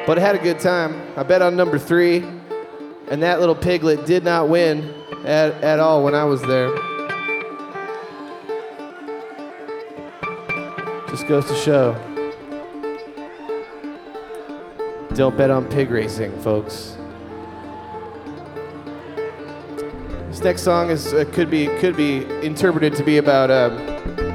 But I had a good time. I bet on number 3, and that little piglet did not win at all when I was there. Just goes to show. Don't bet on pig racing, folks. This next song is could be interpreted to be about